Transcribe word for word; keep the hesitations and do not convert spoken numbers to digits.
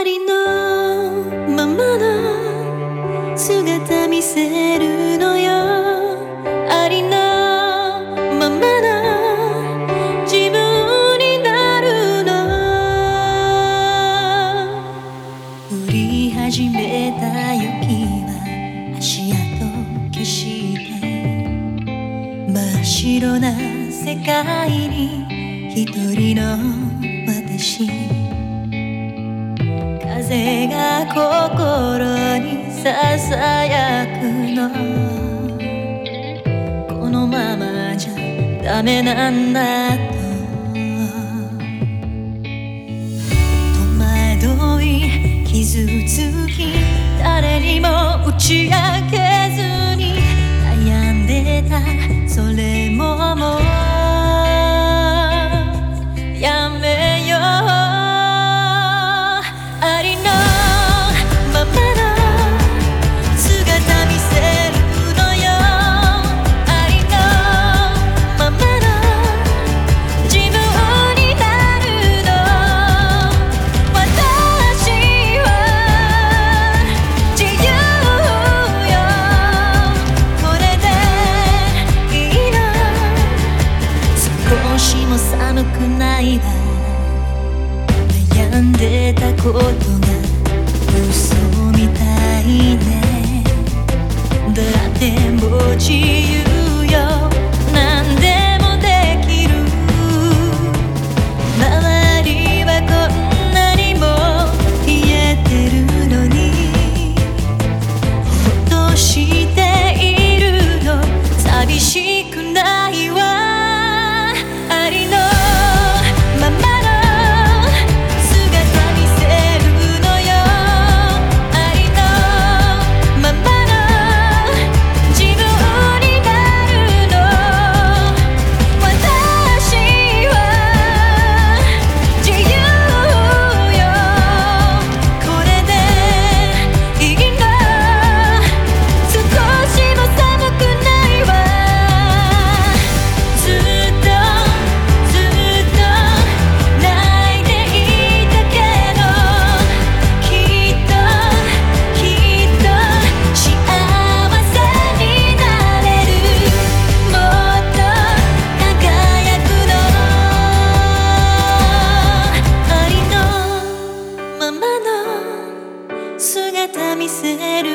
ありのままの姿見せるのよ。ありのままの自分になるの。降り始めた雪は足跡消して真っ白な世界に一人の私。風が心にささやくの。このままじゃダメなんだと戸惑い傷つき誰にも打ち明けずに悩んでた。それももうやめよう。寒くないわ。悩んでたことが嘘みたいね。だってもう自由よ。何でもできる。周りはこんなにも冷えてるのにほっとしているの。寂しくないわ。姿見せる